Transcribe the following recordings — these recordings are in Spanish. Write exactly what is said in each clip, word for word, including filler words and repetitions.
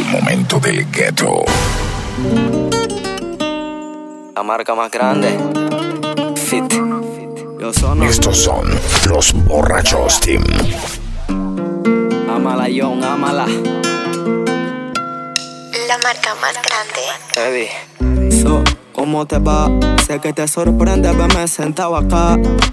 momento del gueto. La marca más grande, Fit. Yo sono. Estos son los borrachos team. Amala, John, amala. La marca más grande. Eddie. So, ¿cómo te va? Sé que te sorprende verme sentado acá.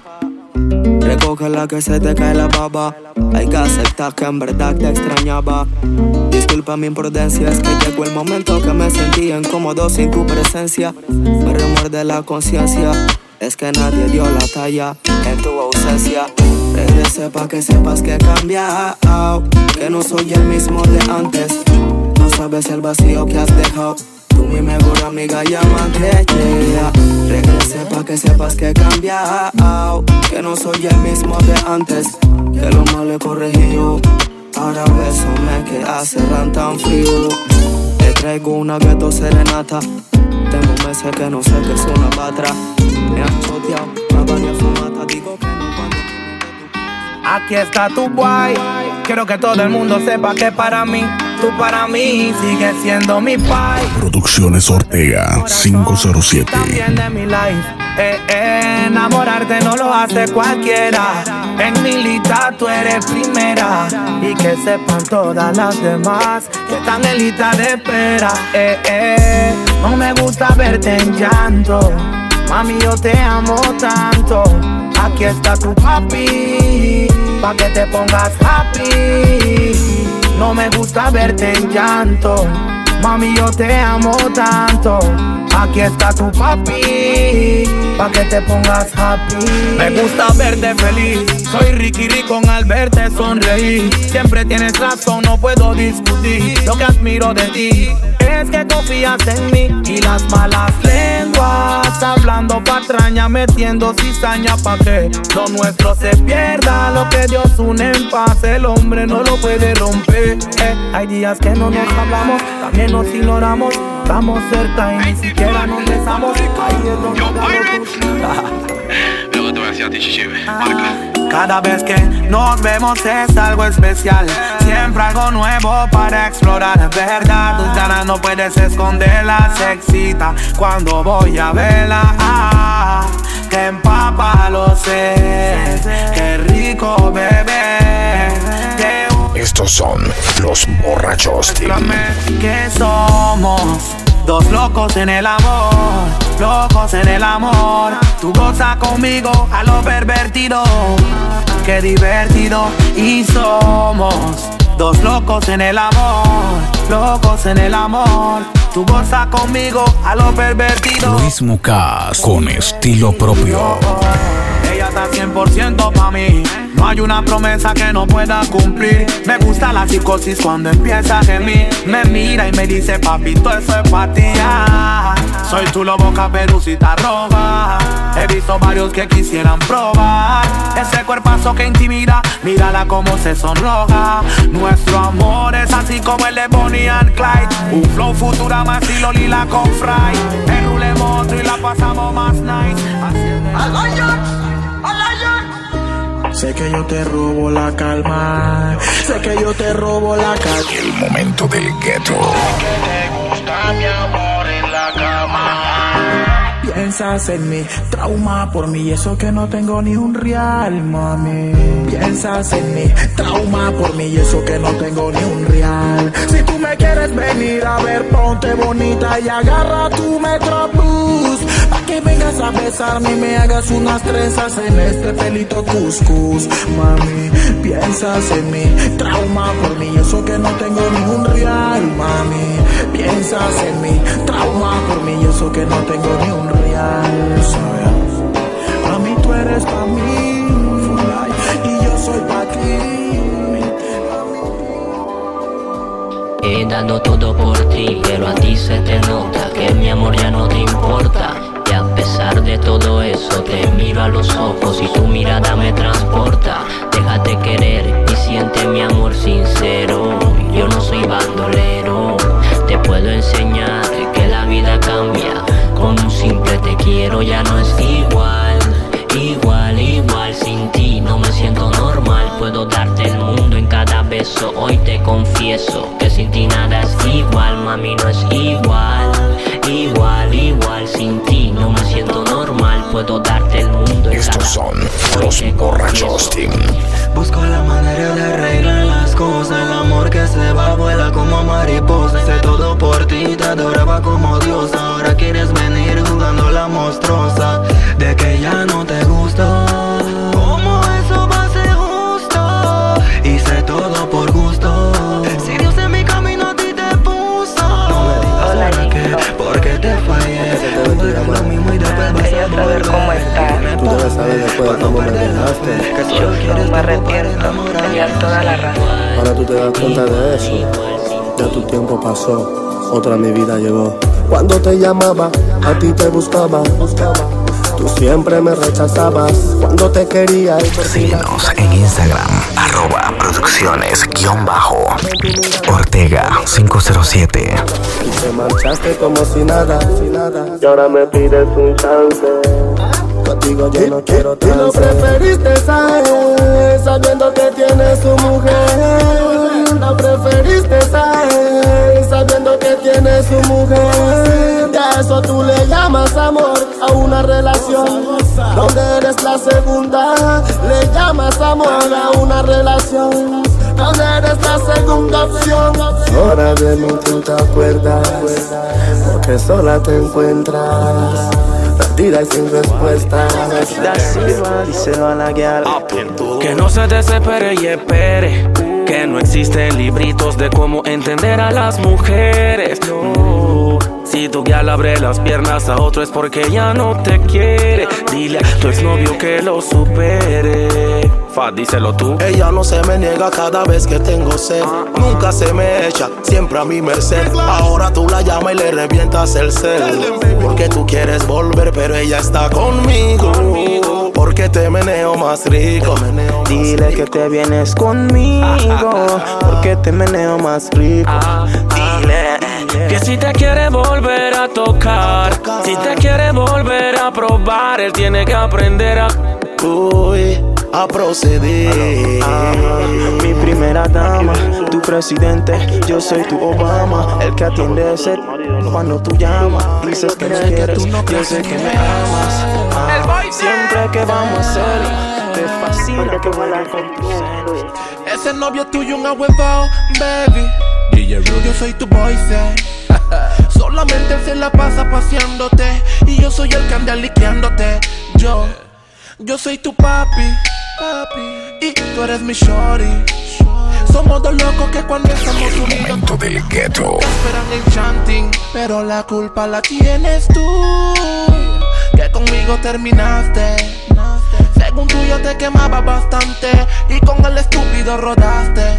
Recoge la que se te cae la baba. Hay que aceptar que en verdad te extrañaba. Disculpa mi imprudencia, es que llegó el momento que me sentí incómodo sin tu presencia. Me remuerde la conciencia, es que nadie dio la talla en tu ausencia. Regrese pa' que sepas que he cambiado, que no soy el mismo de antes. No sabes el vacío que has dejado. Tú mi mejor amiga, llámate yeah. Regrese pa' que sepas que he cambiado, que no soy el mismo de antes, que lo malo he corregido. Ahora bésame que hace ran tan frío. Te traigo una gueto serenata. Tengo meses que no sé qué es una patra. Me han choteado, a varias fumatas. Digo que no cuando... Aquí está tu boy. Quiero que todo el mundo sepa que para mí, tú para mí sigues siendo mi pai. Producciones Ortega cinco cero siete. También de mi life. Eh, eh, enamorarte no lo hace cualquiera. En mi lista tú eres primera. Y que sepan todas las demás que están en lista de espera. Eh, eh, no me gusta verte en llanto. Mami, yo te amo tanto. Aquí está tu papi, pa' que te pongas happy. No me gusta verte en llanto. Mami, yo te amo tanto. Aquí está tu papi, pa' que te pongas happy. Me gusta verte feliz. Soy Ricky Ricón al verte sonreír. Siempre tienes razón, no puedo discutir. Lo que admiro de ti es que confías en mí. Y las malas lenguas hablando patraña, metiendo cizaña pa' que lo nuestro se pierda. Lo que Dios une en paz, el hombre no lo puede romper. eh, Hay días que no nos hablamos, también nos ignoramos. Estamos cerca y ni siquiera nos besamos. Ahí es donde Luego te voy a decir a ti, chichibe, marca. Cada vez que nos vemos es algo especial. Siempre algo nuevo para explorar. Verdad, tus ganas no puedes esconderlas. Se excita cuando voy a verla. Ah, que empapa lo sé. Qué rico bebé. Estos son los borrachos team. Que somos dos locos en el amor, locos en el amor. Tú gozas conmigo a lo pervertido, qué divertido. Y somos dos locos en el amor, locos en el amor. Tú gozas conmigo a lo pervertido. Luis Mucas con estilo propio. Ella está cien por ciento pa' mí. No hay una promesa que no pueda cumplir. Me gusta la psicosis cuando empieza a gemir. Me mira y me dice, papito, eso es pa' ti. Ah, soy tu lobo caperucita roja. He visto varios que quisieran probar ese cuerpazo que intimida. Mírala como se sonroja. Nuestro amor es así como el de Bonnie and Clyde. Un flow Futurama estilo Lila con Fry. Enrulemos otro y la pasamos más nice. Sé que yo te robo la calma. Sé que yo te robo la calma. El momento del gueto. Que te gusta mi amor en la cama. Piensas en mi trauma por mí y eso que no tengo ni un real, mami. Piensas en mi trauma por mí y eso que no tengo ni un real. Si tú me quieres venir a ver, ponte bonita y agarra tu Metrobús. Pa' que vengas a besarme y me hagas unas trenzas en este pelito cuscús. Mami, piensas en mi trauma por mí y eso que no tengo ni un real, mami. Piensas en mi trauma por mí y eso que no tengo ni un real. Mami, tú eres pa' mí y yo soy pa' ti. He dado todo por ti, pero a ti se te nota que mi amor ya no te importa. Y a pesar de todo eso te miro a los ojos y tu mirada me transporta. Déjate querer y siente mi amor sincero. Yo no soy bandolero, te puedo enseñar que la vida cambia. Con un simple te quiero ya no es igual. Igual, igual, sin ti no me siento normal. Puedo darte el mundo en cada beso. Hoy te confieso que sin ti nada es igual. mami, no es igual. Igual, igual, sin ti no me siento normal. Puedo darte el mundo. Estos son los borrachos team. Busco la manera de arreglar las cosas. El amor que se va vuela como mariposa. Hice todo por ti, te adoraba como diosa. Ahora quieres venir jugando la monstruosa. De que ya no te gustó. ¿Cómo eso va a ser justo? Hice todo por gusto. Si Dios en mi camino a ti te puso. No me digas ahora que porque te fallé. Tú eres lo mismo y después vas a volver. ¿Cómo estás? Tú debes saber después de cómo me dejaste. Yo no me arrepiento, tenías toda la razón. Ahora tú te das cuenta de eso. Ya tu tiempo pasó, otra mi vida llegó. Cuando te llamaba, a ti te buscaba. Tú siempre me rechazabas cuando te quería. Síguenos en Instagram, arroba producciones guión bajo Ortega cinco cero siete. Y te marchaste como si nada, si nada. Y ahora me pides un chance. Contigo yo no quiero trance. Y lo preferiste a él, sabiendo que tiene su mujer. Lo preferiste a él, sabiendo que tiene su mujer. Y a eso tú le llamas amor, a una relación donde eres la segunda. Le llamas amor a una relación donde eres la segunda opción. Ahora de mí tú te acuerdas, porque sola te encuentras perdida y sin respuesta. Da Silva, díselo a la guial. Que no se desespere y espere, que no existen libritos de cómo entender a las mujeres. No. Si tu guial abre las piernas a otro es porque ya no te quiere. Dile a tu exnovio que lo supere. Fa, díselo tú. Ella no se me niega cada vez que tengo sed. Nunca se me echa, siempre a mi merced. Ahora tú la llamas y le revientas el cel. Porque tú quieres volver pero ella está conmigo. Porque te meneo más rico. Dile que te vienes conmigo. Porque te meneo más rico. Dile que si te quiere volver a tocar, si te quiere volver a probar, él tiene que aprender a Uy, a proceder. Mi primera dama, tu presidente, yo soy tu Obama. El que atiende ese cuando tú llamas. Dices que me quieres, yo sé que me amas. Ah, siempre que vamos a salir, te fascina que vuelva con tu cel. Ese novio tuyo un ahuevao, baby. Yo soy tu boyfriend. Solamente él se la pasa paseándote y yo soy el que anda liqueándote. Yo, yo soy tu papi, papi, y tú eres mi shorty. Somos dos locos que cuando estamos unidos Momento del ghetto. esperan el chanting, pero la culpa la tienes tú, que conmigo terminaste. Según tú yo te quemaba bastante y con el estúpido rodaste.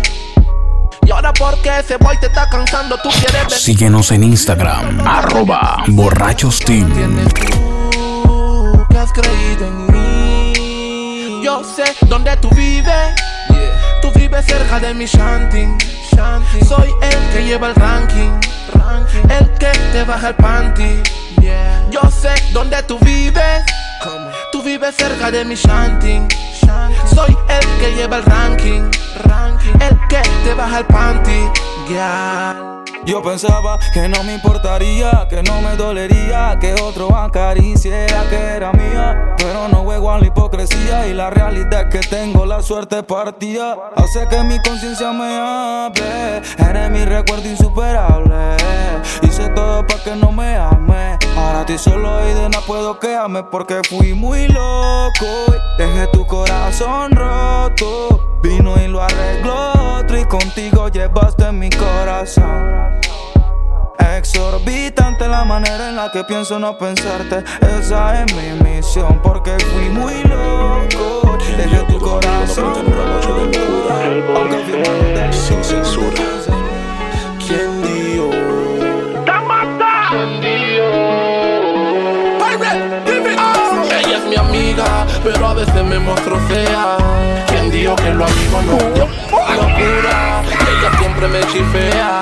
Y ahora porque ese boy te está cansando, tú quieres venir. Síguenos en Instagram, arroba borrachos team. Tú que has creído en mí. Yo sé dónde tú vives. Tú vives cerca de mi shanty. Soy el que lleva el ranking, el que te baja el panty. Yo sé dónde tú vives. Tú vives cerca de mi shanty. Soy el que lleva el ranking, el que te baja el panty, girl. Yo pensaba que no me importaría, que no me dolería, que otro acariciara que era mía. Pero no juego a la hipocresía y la realidad es que tengo la suerte partida. Hace que mi conciencia me hable, eres mi recuerdo insuperable. Hice todo para que no me ame. Ahora estoy solo y de nada puedo quejarme porque fui muy loco y dejé tu corazón roto. Vino y lo arregló otro y contigo llevaste mi corazón. Exorbitante la manera en la que pienso no pensarte. Esa es mi misión porque fui muy loco. Dejé tu corazón aunque firmando sin censura. ¿Quién dio? ¿Quién dio? Ella es mi amiga, pero a veces me mostrocea. ¿Quién dijo que los amigos no? Locura, ella siempre me chifea.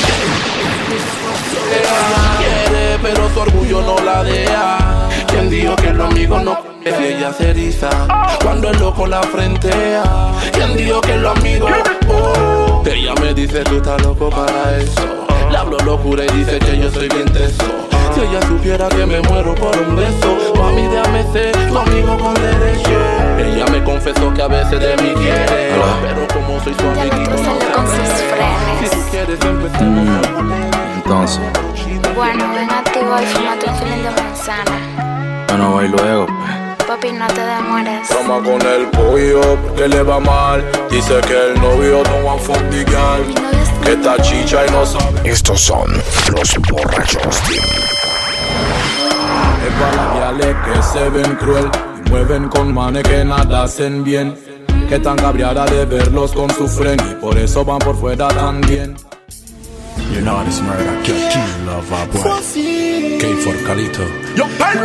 Ella quiere, pero su orgullo no la deja. ¿Quién dijo que los amigos no? Ella se eriza cuando el loco la frentea. ¿Quién dijo que los amigos? Oh, ella me dice tú estás loco para eso. Le hablo locura y dice que yo soy bien teso. Si ella supiera que me muero por un beso, mami déjame ser tu amigo con derecho. Ella me confesó que a veces de mí quiere, pero como soy su amiguito no se Si tú quieres empecemos. Entonces Bueno, ven activo y fumate un feeling de manzana. Bueno, voy luego. Papi, no te demores. Toma con el pollo porque le va mal. Dice que el novio no va a fundigar, que está chicha y no sabe. Estos son los borrachos. Es para las que se ven cruel y mueven con manes que nada hacen bien, que están cabreadas de verlos con su friend y por eso van por fuera también. You know this murder, kill, kill, love, our boy. K for Calito. Yo,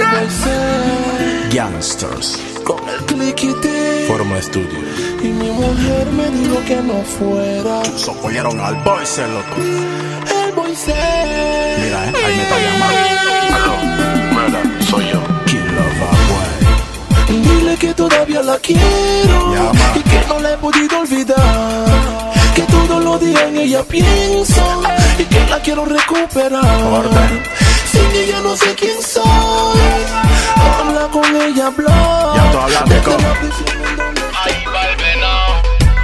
Gangsters. Con el cliquete. Forma estudio. Y mi mujer me dijo que no fuera. Chus apoyaron al boy, se loco. El boy se. Mira, eh, ahí me está llamando. Aló, murder, soy yo. Kill, love, our boy. Dile que todavía la quiero. Llama. Y que no la he podido olvidar. Que todo lo día en ella pienso y que la quiero recuperar. Orden. Sin ella no sé quién soy. Habla con ella, habla. Ya tú hablaste con. Ahí va el venado.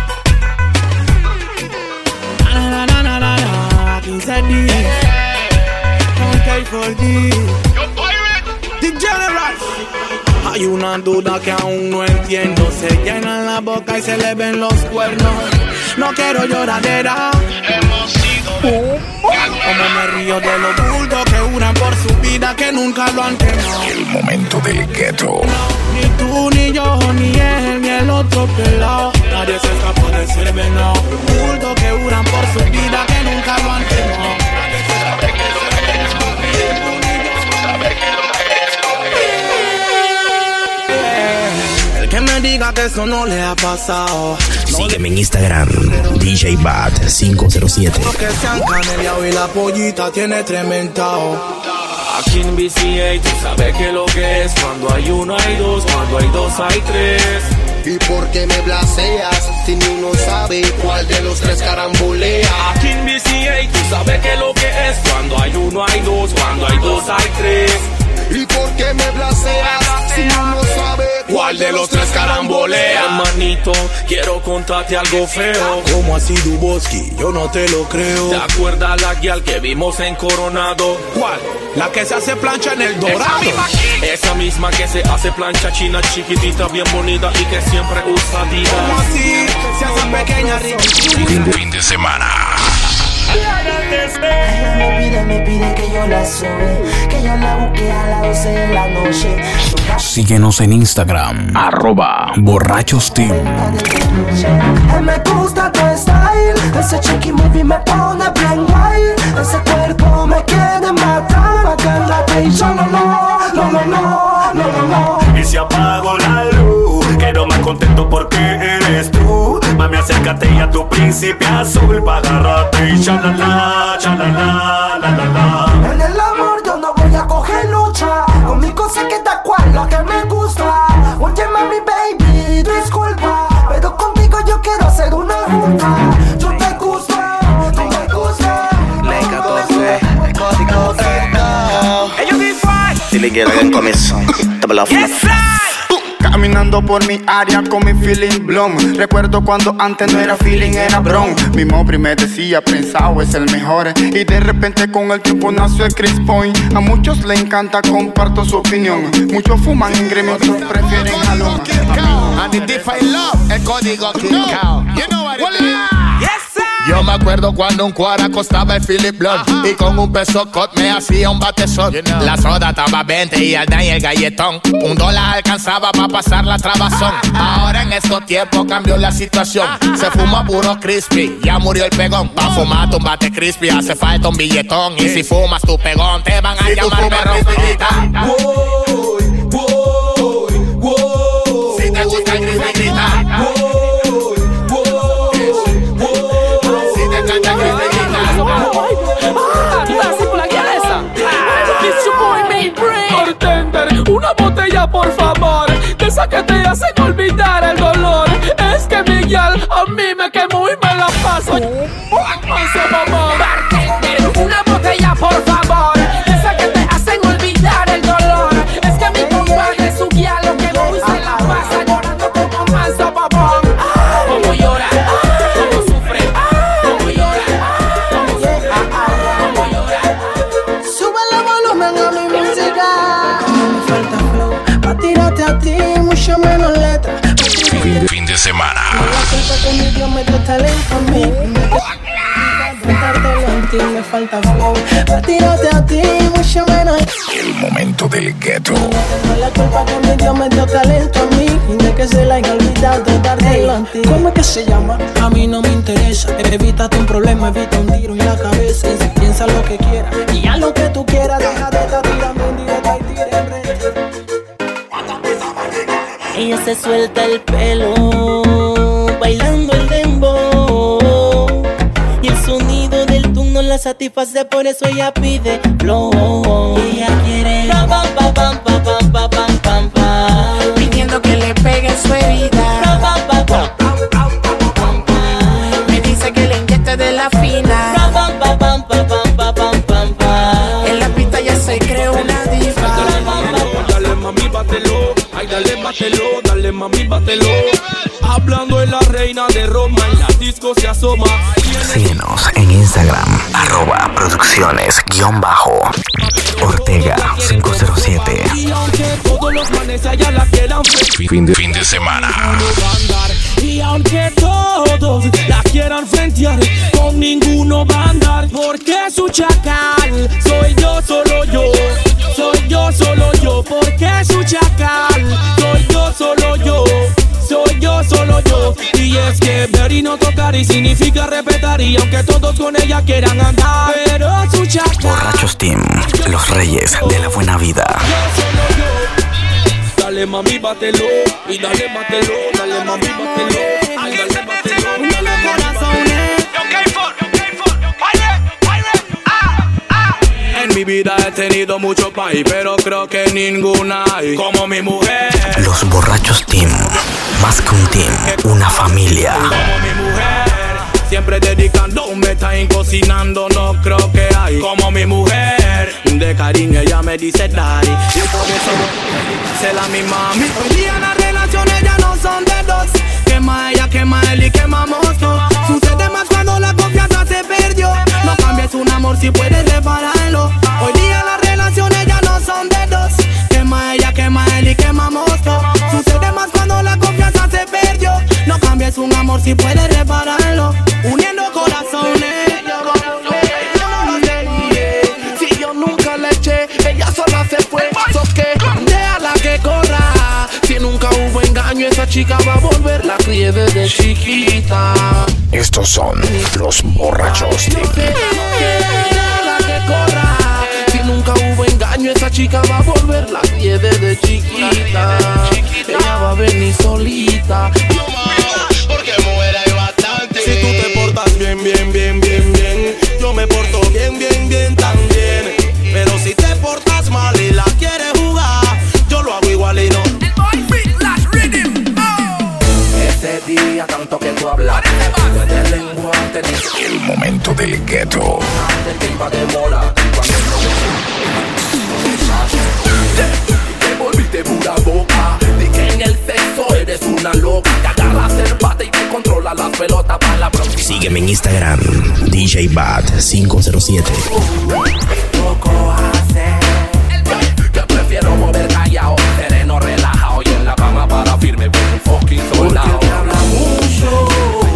Na na na na na, quince días. Con K cuatro D. The General. Hay una duda que aún no entiendo. Se llenan la boca y se le ven los cuernos. No quiero lloradera. Hemos sido uh, Como me río de los bultos que juran por su vida que nunca lo han quemado. El momento del ghetto. Ni tú, ni yo, ni él, ni el otro pelado. Nadie se escapó de ser venado. Bultos que juran por su vida que nunca lo han quemado. Nadie se escapó de ser venado. Que me diga que eso no le ha pasado. Sígueme en Instagram, D J Bat cinco cero siete. Los que se han caneleado y la pollita tiene tremendao. Aquí en B C A tú sabes que lo que es. Cuando hay uno hay dos, cuando hay dos hay tres. ¿Y por qué me blaseas si ni uno sabe cuál de los tres carambolea? Aquí en B C A tú sabes que lo que es. Cuando hay uno hay dos, cuando hay dos hay tres. ¿Y por qué me blaseas si uno sabe ¿Cuál de los tres carambolea? Hermanito, quiero contarte algo feo. ¿Cómo así, Duboski? Yo no te lo creo. ¿Te acuerdas la guial que vimos en Coronado? ¿Cuál? La que se hace plancha en el Dorado. Esa misma, esa misma que se hace plancha china, chiquitita, bien bonita y que siempre usa Adidas. ¿Cómo así? Se hace pequeña, rica. Fin de semana. Ella me pide, me pide que yo la sobe, que yo la busque a las doce de la noche. Síguenos en Instagram, arroba borrachos team. Me gusta tu style, ese chiqui movie me pone bien guay. Ese cuerpo me quiere matar, agárrate y yo no, no, no, no, no, no, no. Y si apago la luz, quedo más contento porque eres tú. Mami, acércate y a tu príncipe azul pa' agarrarte y chalala, chalala, la la la. En el amor yo no voy a coger lucha, con mi cosa que da cual lo que me gusta. Oye mami baby, disculpa, pero contigo yo quiero hacer una junta. Yo te gusto, tú me gustas. Ley catorce, el código Echo. Ellos dicen Dile que hagan comienzo. Tabla yes, caminando por mi área con mi feeling blom. Recuerdo cuando antes no era feeling, era bron. Mi mobri me decía, pensado es el mejor. Y de repente con el tiempo nació el Chris Point. A muchos le encanta, comparto su opinión. Muchos fuman en gremio, otros prefieren jalón. And the Define Love, el código Kinkao. You know what it is. yes, sir. Yo me acuerdo cuando un cuara costaba el Philip Blood, uh-huh. Y con un peso cot me hacía un batezón, you know. La soda estaba veinte y al daño el galletón. Un dólar alcanzaba para pasar la trabazón. Ahora en estos tiempos cambió la situación. Se fuma puro crispy, ya murió el pegón. Pa' fumar un bate crispy hace falta un billetón. Y si fumas tu pegón te van a si llamar perrón. Voy, voy, voy. Si te gusta el crispy grita. Una botella por favor, de esa que te hacen olvidar el dolor. Es que Miguel a mí me quemó y me la paso. Pase mamá. Bartender, una semana. La culpa que mi Dios me dio talento a mí. Me falta flow. Pa' tirarte a ti, mucho menos. El momento del ghetto. No es la culpa que mi Dios me dio talento a mí. Y de que se la haya olvidado dártelo a ti. ¿Cómo es que se llama? A mí no me interesa. Evítate un problema, evita un tiro en la cabeza. Y piensa lo que quieras y haz lo que tú quieras. Deja de estar tirando indirecta y tira en red. Ella se suelta el pelo, bailando el dembow. Y el sonido del tune no la satisface, por eso ella pide flow. Ella quiere pam pam pam pam pam pam pam pam pam, pidiendo que le pegue su herida. Pam pam pam pam pam pam pam, me dice que le inyecte de la fina. Pam pam pam pam pam pam pam pam pam, en la pista ya se creó una diva. Dale mami bátelo, ay dale bátelo, dale mami bátelo. Hablando de la reina de Roma, en la disco se asoma. Síguenos en Instagram, arroba producciones guión bajo Ortega cinco cero siete. Y aunque todos los manes allá la quieran fin de, fin de semana. Y aunque todos la quieran frentear, con ninguno va a andar. Porque su chacal soy yo, solo yo. Soy yo, solo yo. Porque su chacal soy yo, solo yo. Soy yo, solo yo. Y es que ver y no tocar y significa respetar. Y aunque todos con ella quieran andar, pero su chacal. Borrachos Team, los reyes de la buena vida. Yo, solo yo. Dale mami, bátelo. Y dale, bátelo. Dale mami, bátelo. Ay, dale, bátelo. Dale corazones. En mi vida he tenido mucho país, pero creo que ninguna hay como mi mujer. Los Borrachos Team, más que un team, una familia. Como mi mujer, siempre dedicando un time cocinando, no creo que hay como mi mujer. De cariño ella me dice daddy, y por eso se la mi mami. Hoy día las relaciones ya no son de dos. Quema ella, quema él y quemamos dos. Sucede más cuando la confianza se perdió. No cambies un amor si puedes repararlo. Hoy día las relaciones ya no son de dos. Quema ella, quema él y quemamos dos. Sucede más cuando la confianza se perdió. No cambies un amor si puedes repararlo. Uniendo corazones. Si yo nunca le eché, ella sola se fue. So que déjala que corra. Si nunca hubo engaño, esa chica va a volver. La crié desde chiquita. Estos son los Borrachos Team. Déjala que corra. Si nunca hubo engaño, esa chica va a volver. La crié desde chiquita. Ella va a venir solita. Porque mujer hay bastante. Si tú te portas bien, bien, bien, bien, bien, yo me porto bien, bien, bien también. Pero si te portas mal y la quieres jugar, yo lo hago igual y no. Ese día tanto que tú hablaste de lengua te El momento del ghetto. te iba a demorar. Te volviste pura boca. Di que en el sexo eres una loca. Que agarra el bate y te controla las pelotas para la próxima. Sígueme en Instagram, D J Bat cinco cero siete. Poco hace que prefiero mover callao, sereno, relajado y en la cama para firme con un fucking soldado. Porque te habla mucho.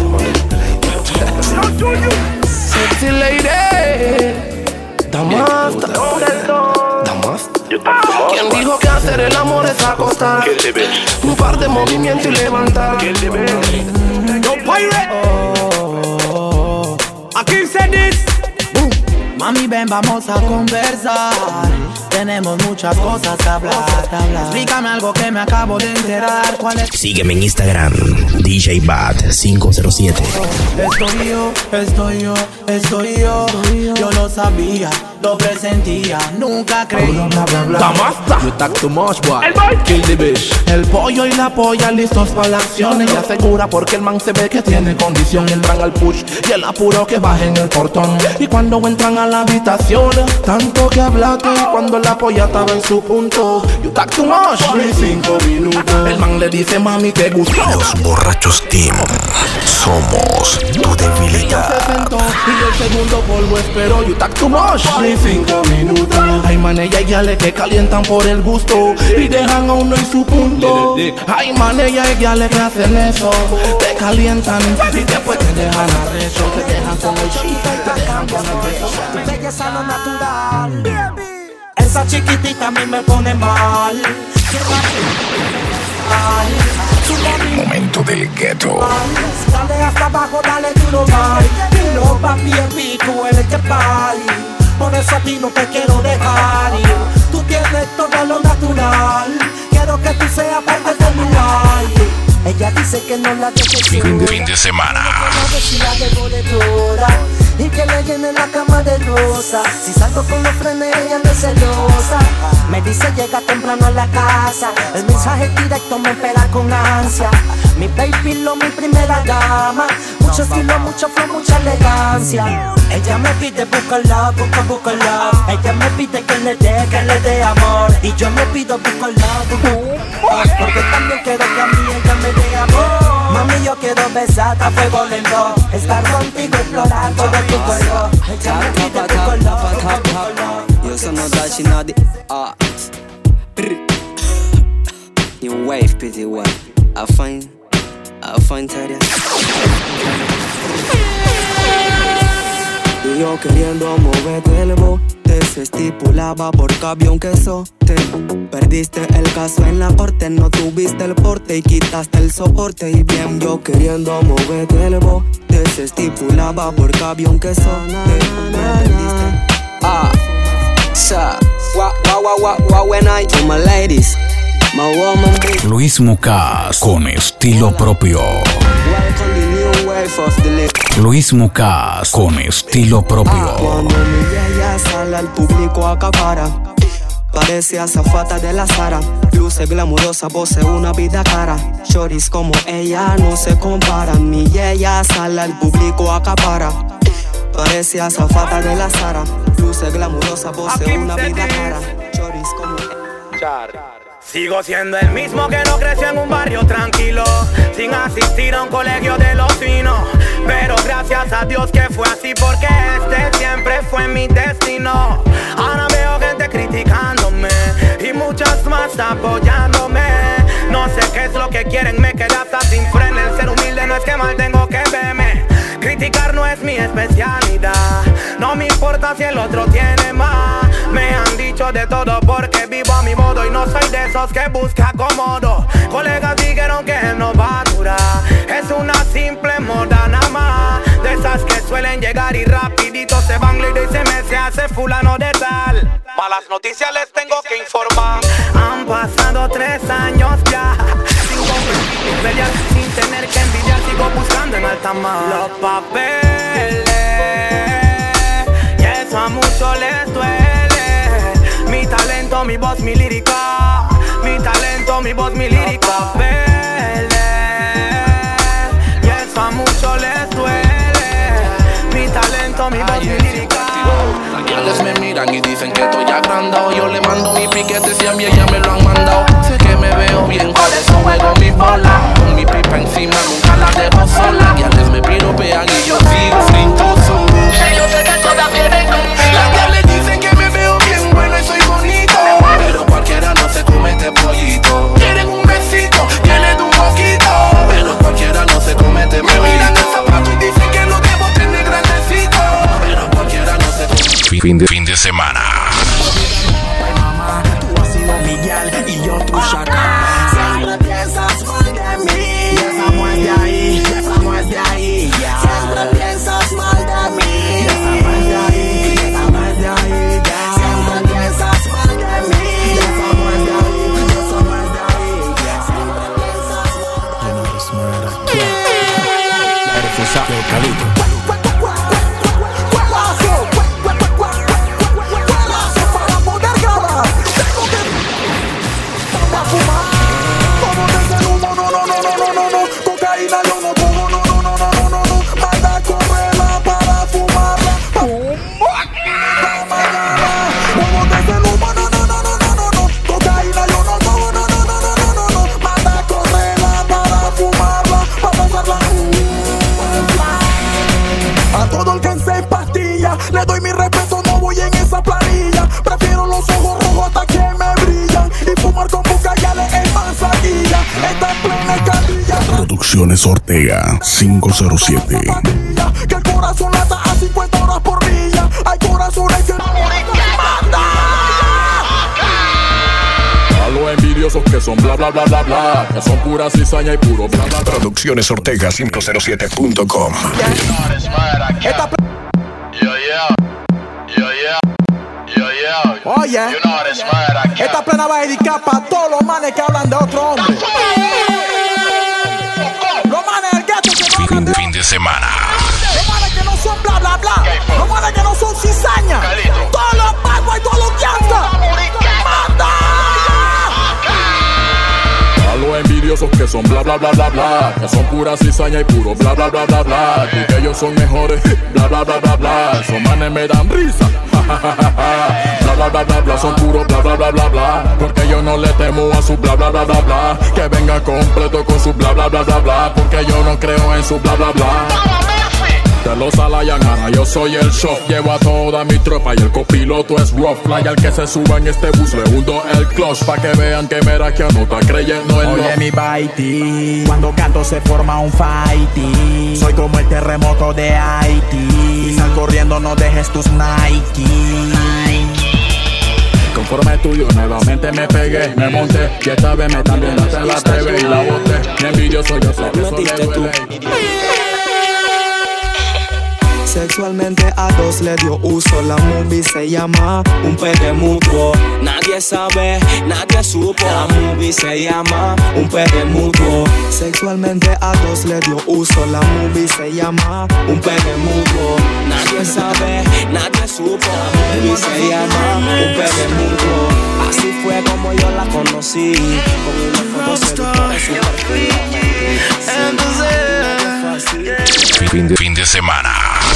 Sexy lady, damas, damas. ¿Quién dijo que hacer el amor es acostar? Un par de movimientos y levantar. Yo pirate. Oh, aquí se dice. Mami, ven, vamos a conversar. Tenemos muchas cosas que hablar, hablar. Explícame algo que me acabo de enterar. ¿Cuál es? Sígueme en Instagram, D J Bat cinco cero siete. Estoy yo, estoy yo, estoy yo. Yo lo sabía, lo presentía, nunca creí. Damasta, you talk too much, boy. El boy, kill the bitch. El pollo y la polla listos para la acción. Ella asegura porque el man se ve que tiene condición. Entran al push y el apuro que bajen el portón. Y cuando entran a la habitación, tanto que hablaste. Y cuando la la polla estaba en su punto. You talk too much, ni cinco minutos. El man le dice, mami, ¿te gustó? Los Borrachos Team, somos tu debilidad. Y el segundo polvo espero. You talk too much, ni cinco minutos. Hay manes y gales que calientan por el gusto y dejan a uno en su punto. Hay manes y gales que hacen eso, te calientan y después te dejan arrecho. Te dejan con el chiste, te dejan con el beso. Belleza lo natural. Esa chiquitita a mí me pone mal. Momento del gueto. Dale hasta abajo, dale duro, mal. Dilo, papi, papi, tú eres que party. Por eso a ti no te quiero dejar ir. Tú tienes todo lo natural. Quiero que tú seas parte de mi life. Ella dice que no la deje Fin de, fin de semana. Y que le llene la cama de rosa. Si salgo con los frenes ella no es celosa. Me dice llega temprano a la casa. El mensaje directo me espera con ansia. Mi baby lo mi primera dama. Mucho estilo, mucho flow, mucha elegancia. Ella me pide búscala, busca, búscala. Ella me pide que le dé, que le dé amor. Y yo me pido búscala, busca. Porque también quiero que a mí ella me dé amor. Mami, yo quiero besarte a fuego lento. Estar contigo, explorar todo tu cuerpo. Ella me pide búscala, busca, búscala. Yo sono daci nadi. Ah. New wave, pity one. I find, I find Taria. Y yo queriendo moverte el bote, se estipulaba por cabión que sote. Perdiste el caso en la corte, no tuviste el porte y quitaste el soporte. Y bien, yo queriendo moverte el bote, se estipulaba por cabión que sote. Perdiste. Ah, sa, wa wa wa wa wa when I to my ladies. Luis Mucas con estilo propio. Luis Mucas con estilo propio. Cuando mi yaya sale al público acapara. Parece azafata de la Zara. Luce glamurosa, posee una vida cara. Shorties como ella no se comparan. Mi yaya sale al público acapara. Parece azafata de la Zara. Luce glamurosa, posee una vida cara. Shorties como ella. Sigo siendo el mismo que no creció en un barrio tranquilo, sin asistir a un colegio de los finos. Pero gracias a Dios que fue así, porque este siempre fue mi destino. Ahora veo gente criticándome y muchas más apoyándome. No sé qué es lo que quieren, me quedé hasta sin freno. El ser humilde no es que mal tengo que verme. Criticar no es mi especialidad. No me importa si el otro tiene más. Me han dicho de todo porque vivo a mi modo y no soy de esos que busca acomodo. Colegas dijeron que no va a durar. Es una simple moda nada más. De esas que suelen llegar y rapidito se van, le dicen me se hace fulano de tal. Malas noticias les tengo que informar. Han pasado tres años ya, sin competir, pelear, sin tener que envidiar. Sigo buscando en alta mar los papeles, y eso a muchos les duele. Mi talento, mi voz, mi lírica. Mi talento, mi voz, mi lírica. Papeles, y eso a muchos les duele. Mi talento, mi voz, mi lírica. Las guiales me miran y dicen que estoy agrandado. Yo le mando mi piquete si a mí ella me lo han mandado. Sé que me veo bien, por eso juego mi bola. Con mi pipa encima nunca la dejo sola. Las guiales me piropean y yo sigo frintoso. Yo sé que todas vienen conmigo. Las guiales dicen que me veo bien bueno y soy bonito, pero cualquiera no se come este pollito. Quieren un besito, quieren un poquito, pero cualquiera no se come este pollito. Me miran el zapato y dicen que lo debo tener grandecito, pero cualquiera no se come. Fin de, fin de semana. Ay, mamá, tú has sido mi guial y yo tu chacal. Siempre piensas mal de mí. Y esa no es de ahí, y esa no es de ahí. Yeah. Siempre piensas mal de mí. Y esa no es de ahí, y esa no es de ahí. Yeah. Siempre piensas mal de mí. Y esa no es de ahí, y esa no es de ahí. Yeah. Siempre piensas mal de mí. Eres un calito. Le doy mi respeto, no voy en esa planilla. Prefiero los ojos rojos hasta que me brillan y fumar con bucayales en manzanilla. Está en plena alcaldía. Producciones Ortega cinco cero siete. Que el corazón lata a cincuenta horas por milla. Hay corazones que no manda. A los envidiosos que son bla bla bla bla bla, que son pura cizaña y puro bla bla bla. Producciones Ortega cinco cero siete punto com. Esta pl- Oye, esta plena va a dedicar para todos los manes que hablan de otro hombre. Los manes del gato que no hablan de Fin de semana. Los manes que no son bla bla bla. Los manes que no son cizaña. Todos los bad boys, todos los gangsters. ¡Manda! A los envidiosos que son bla bla bla bla bla, que son pura cizaña y puro bla bla bla bla bla, y que ellos son mejores, bla bla bla bla bla, esos manes me dan risa, bla bla bla bla bla, son puro bla bla bla bla bla, porque yo no le temo a su bla bla bla bla bla, que venga completo con su bla bla bla bla bla, porque yo no creo en su bla bla bla. De los Alayanara, yo soy el show. Llevo a toda mi tropa y el copiloto es rough. Fly al que se suba en este bus, le hundo el clutch pa' que vean que mera que anota creyendo en Oye, love. mi baiti, cuando canto se forma un fighty. Soy como el terremoto de Haití. Y sal corriendo, no dejes tus Nike. Conforme tuyo, nuevamente me pegué, me monté. Y esta vez me también en la T V y la boté. Mi envidioso, yo sé que eso le duele. Sexualmente a dos le dio uso. La movie se llama Un Pegue Mutuo. Nadie sabe, nadie supo. La movie se llama Un Pegue Mutuo. Sexualmente a dos le dio uso. La movie se llama Un Pegue Mutuo. Nadie sabe, nadie supo. La movie se llama Un Pegue Mutuo. Así fue como yo la conocí, con una foto seductora en su perfil. Fin de, fin de semana.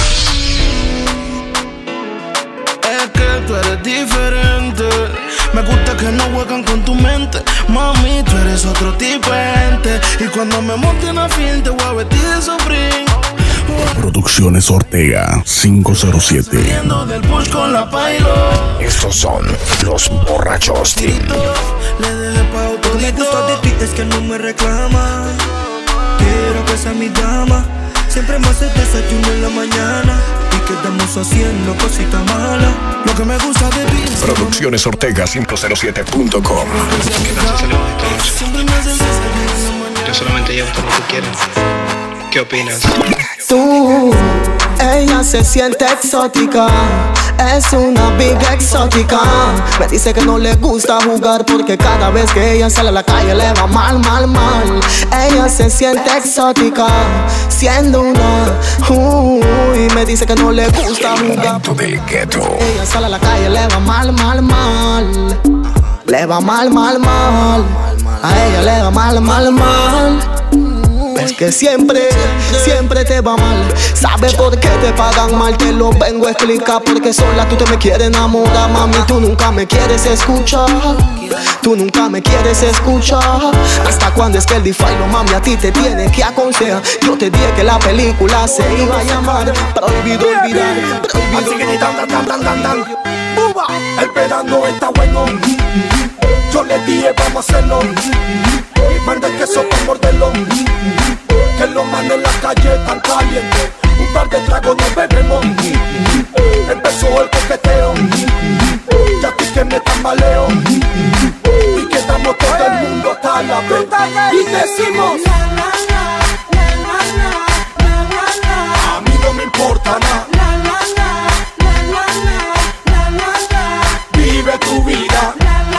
Es que tú eres diferente. Me gusta que no juegan con tu mente. Mami, tú eres otro tipo de gente. Y cuando me monte en la fin te voy a vestir de Supreme. Producciones Ortega cinco cero siete. Del push con la pailo. Estos son los borrachos Team. Le dejé pa' Lo que me gusta de ti es que no me reclama. Quiero que sea mi dama. Siempre me hace desayuno en la mañana. Y quedamos haciendo cositas malas. Lo que me gusta de ti es Producciones Ortega cinco cero siete punto com. siempre me hace desayuno. Yo solamente llevo todo lo que quieren. ¿Qué opinas? Tú, ella se siente exótica. Es una big exótica. Me dice que no le gusta jugar porque cada vez que ella sale a la calle le va mal, mal, mal. Ella se siente exótica, siendo una uy, me dice que no le gusta jugar del gueto. Ella sale a la calle le va mal, mal, mal. Le va mal, mal, mal. A ella le va mal, mal, mal. Es que siempre, siempre te va mal. ¿Sabes por qué te pagan mal? Te lo vengo a explicar. Porque sola tú te me quieres enamorar. Mami, tú nunca me quieres escuchar. Tú nunca me quieres escuchar. ¿Hasta cuándo es que el difailo, mami, a ti te tiene que aconsejar? Yo te dije que la película se iba a llamar Prohibido Olvidar. Prohibido Olvidar. El verano está bueno. Yo le dije vamos a hacerlo. Manda el queso para morderlo. Que los manes en la calle están calientes. Un par de tragos nos bebemos. Empezó el coqueteo. Ya vi que me tambaleo. Y quedamos todo el mundo hasta la vez. Y decimos a mí no me importa nada. Vive tu vida.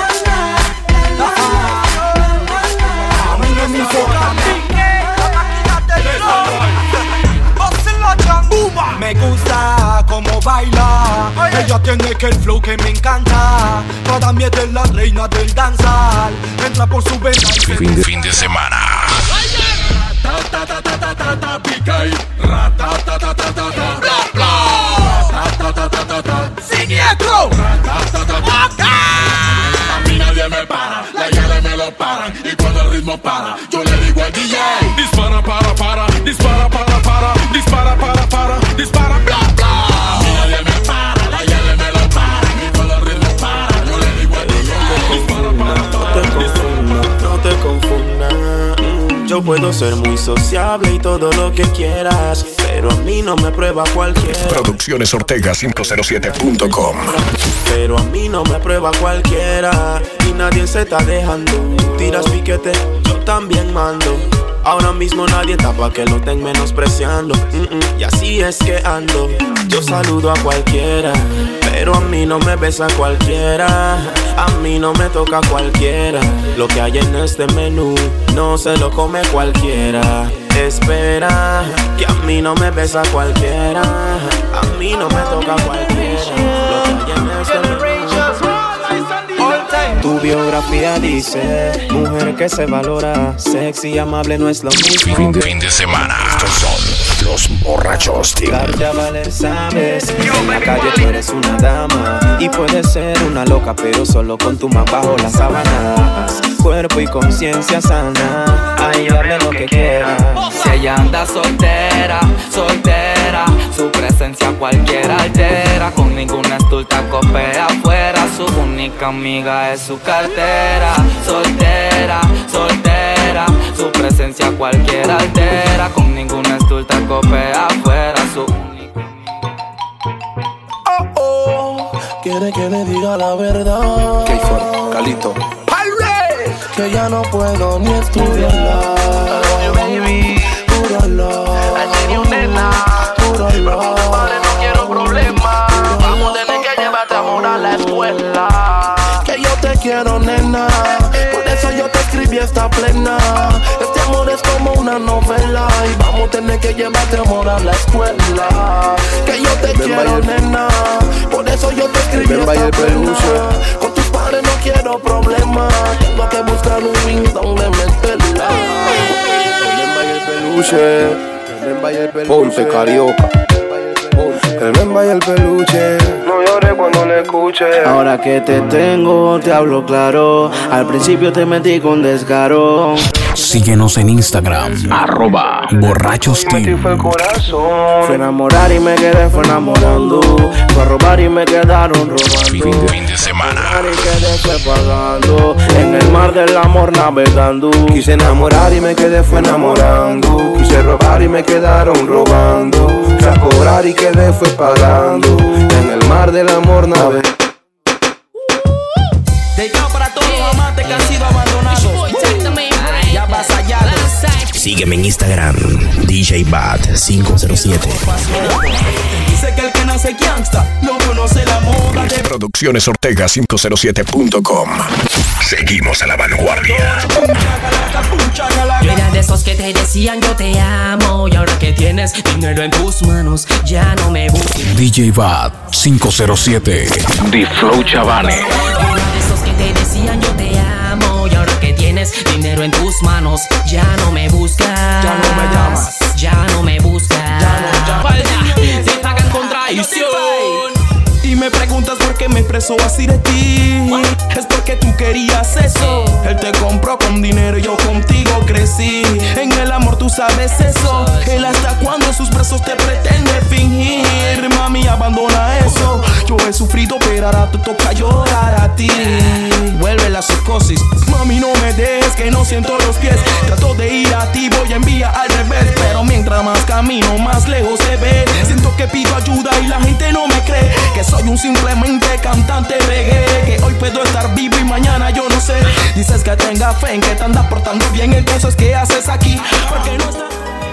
Me gusta como baila. Ella tiene que el flow que me encanta. Para mí es la reina del danzar. Entra por su vena y se Fin de, fin de semana. ¡Siniestro! A mí nadie me para, las yales me lo paran. Y cuando el ritmo para, yo le digo al D J: dispara, para, para, dispara, para, para, dispara, para, para, dispara, bla, bla. A mí nadie me para. puedo ser muy sociable y todo lo que quieras, pero a mí no me prueba cualquiera. Producciones Ortega cinco cero siete punto com. Pero a mí no me prueba cualquiera y nadie se está dejando. Tiras piquete, yo también mando. Ahora mismo nadie está pa' que lo estén menospreciando. Mm-mm, y así es que ando. Yo saludo a cualquiera, pero a mí no me besa cualquiera. A mí no me toca cualquiera. Lo que hay en este menú no se lo come cualquiera. Espera, que a mí no me besa cualquiera. A mí no me toca cualquiera. Lo que hay en este menú. Tu biografía dice, mujer que se valora, sexy y amable no es lo mismo. Fin, fin de semana, estos son los borrachos, tío. Darte a valer, sabes, en la calle tú eres una dama y puedes ser una loca, pero solo con tu man bajo las sábanas. Cuerpo y conciencia sana, ahí hable lo que quiera. Si ella anda soltera, soltera, su presencia cualquiera altera. Con ninguna estulta copea afuera, su única amiga es su cartera. Soltera, soltera, su presencia cualquiera altera. Con ninguna estulta copea afuera, su única oh, oh. Quiere que le diga la verdad. K-Ford, Calito. Que ya no puedo ni estudiarla. baby. Puro love. Puro love. No quiero problemas. Vamos a tener que llevarte amor a la escuela. Que yo te quiero, nena. Por eso yo te escribí esta plena. Este amor es como una novela. Y vamos a tener que llevarte amor a la escuela. Que yo te quiero, nena. Por eso yo te escribí esta plena. Con tus padres no quiero problemas. Tengo que buscar un ring donde meterla. El peluche. Ponte carioca. El memba y el peluche. No llores cuando le escuche. Ahora que te tengo, te hablo claro. Al principio te metí con descaro. Síguenos en Instagram, arroba borrachos team. Fue enamorar y me quedé, fue enamorando. Fue a robar y me quedaron robando. Fin, fin de semana. Y quedé, fue pagando. En el mar del amor navegando. Quise enamorar y me quedé, fue enamorando. Quise robar y me quedaron robando. Fui a cobrar y quedé, fue pagando. En el mar del amor navegando. Dedicado para todos los amantes que han sido abandonados y avasallados. Sígueme en Instagram, D J Bat cinco cero siete. Dice que el que nace gangsta no conoce la moda de Producciones Ortega cinco cero siete punto com. Seguimos a la vanguardia. Yo era de esos que te decían yo te amo. Y ahora que tienes dinero en tus manos, ya no me busques. D J Bat cinco cero siete. The Flow Chavane. Yo era de esos que te decían yo te amo. Y ahora que tienes dinero en tus manos, ya no me buscas. Ya no me llamas. Ya no me buscas. Ya no llamas. Te pagan con traición. Y me preguntas por qué me expreso así de ti. Es porque tú querías eso. Él te compró con dinero y yo contigo crecí. En el amor tú sabes eso. Él hasta cuando en sus brazos te pretende fingir. Mami, abandona eso. Yo he sufrido, pero ahora te toca llorar a ti. Vuelve la psicosis. Mami, no me dejes que no siento los pies. Trato de ir a ti, voy a enviar al revés. Pero mientras más camino, más lejos se ve. Siento que pido ayuda y la gente no me cree. Que soy un simplemente cantante reggae. Que hoy puedo estar vivo y mañana yo no sé. Dices que tenga fe en que te andas portando bien. Entonces, ¿qué haces aquí? Porque no estás...